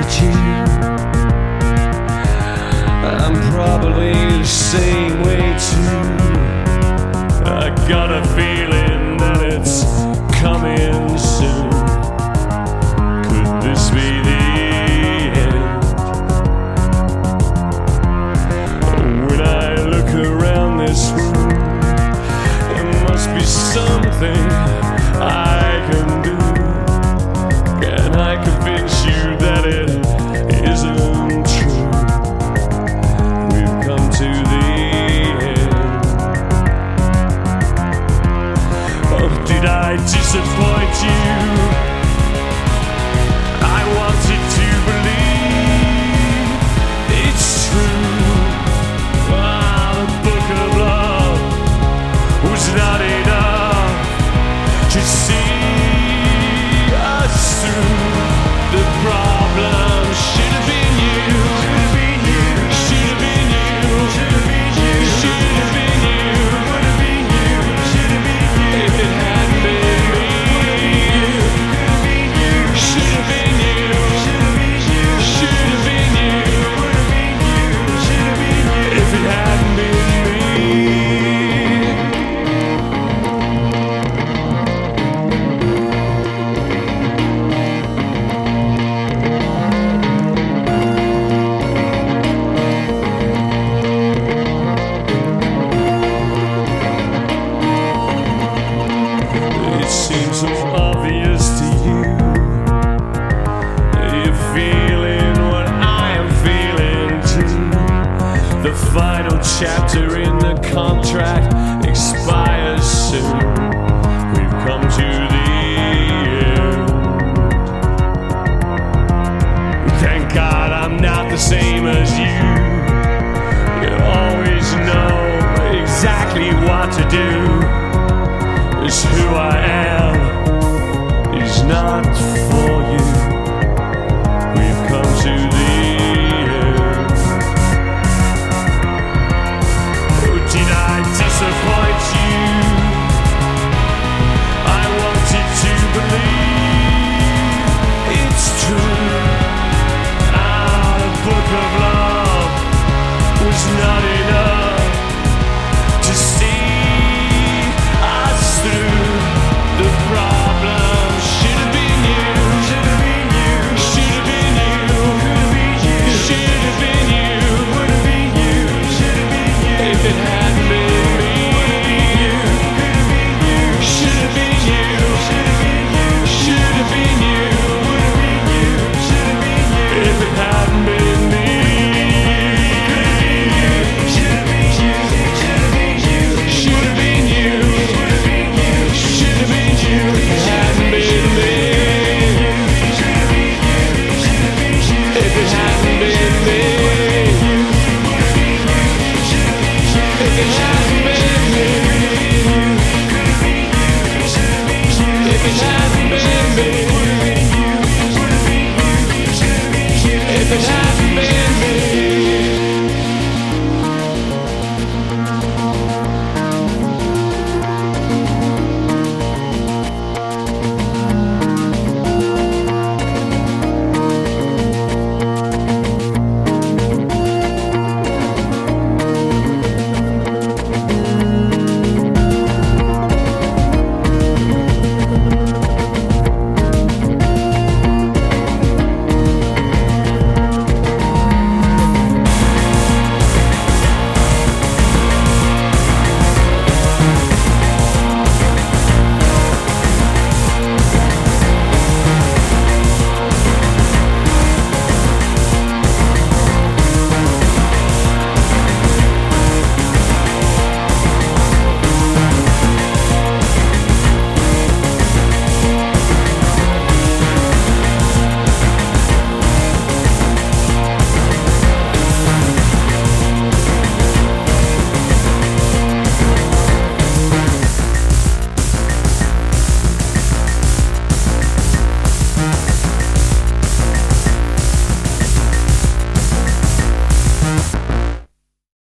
at you. I'm probably the same way too. I got a feeling that it's coming soon. Could this be the end? When I look around this room, there must be something I can do. Can I convince you that it isn't true? We've come to the end. Oh, did I disappoint you? I wanted to believe it's true. Ah, the book of love was not enough to see us through. The problem should have been you. Should have been you. Should have been you. Should have been you. Should have been you. Would have been you. Should have been you. If it hadn't been me. Could have been you. Should have been you. Should have been you. Should have been you. Would have been you. Should have been you. If it hadn't been me. It seems so obvious to you. You're feeling what I am feeling too. The final chapter in the contract expires soon. We've come to the end. Thank God I'm not the same as you. You always know exactly what to do. It's who I am is not for you. We've come to the end. Oh, did I disappoint you? I wanted to believe it's true. Ah, the book of love was not enough to see through. The problem should have been you. Should have been you. Should have been you. Could have been you. Should have been you. Would have been you. Should have been you. If it hadn't been me. Would have been you. Could have been you. Should have been you. Should have been you. Should have been you. Would have been you. Should have been you. If it hadn't been me. Could have been you. Should have been you. Should have been you. Should have been you. Should have been you, it hadn't been me. If it hadn't been me. If it hadn't been me. If it hadn't